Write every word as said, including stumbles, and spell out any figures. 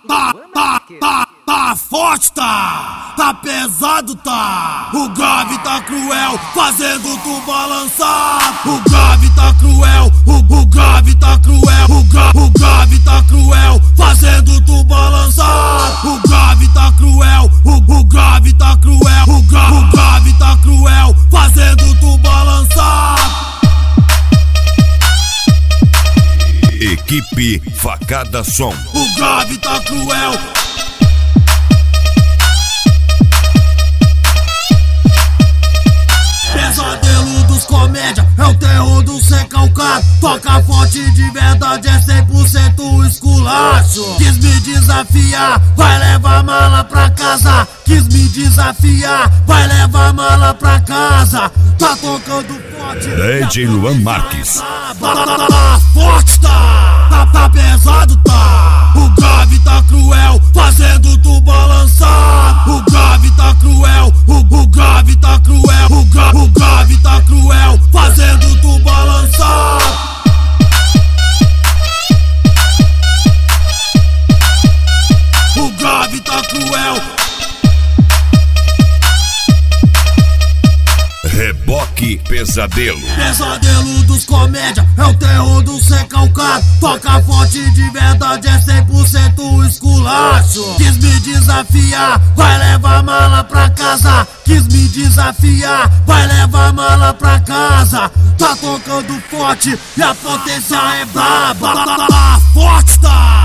tá, tá, tá, tá forte, tá, tá pesado, tá. O grave tá cruel, fazendo tu balançar. O grave tá cruel, o, o grave tá cruel, o, gra, o grave tá cruel, fazendo tu balançar. O grave tá cruel, o, o grave tá cruel, o, gra, o grave tá cruel, fazendo tu balançar. Equipe Facada Som. O grave tá cruel. Pesadelo dos comédia, é o terror do ser calcado. Toca forte de verdade, é cem por cento esculacho. Quis me desafiar, vai levar mala pra casa. Quis me desafiar, vai levar mala pra casa. Tá tocando forte, D J Luan Marques. Tá, tá, tá forte, tá, tá, tá pesado, tá. O grave tá cruel, fazendo tu balançar. O grave tá cruel, o, o grave tá cruel, o, gra, o grave tá cruel, fazendo tu balançar. O grave tá cruel. Reboque Pesadelo. Pesadelo dos comédia, é o terror do ser calcado. Toca forte de verdade, é cem por cento esculacho. Quis me desafiar, vai levar mala pra casa. Quis me desafiar, vai levar mala pra casa. Tá tocando forte e a potência é braba. Tá, tá, tá forte, tá.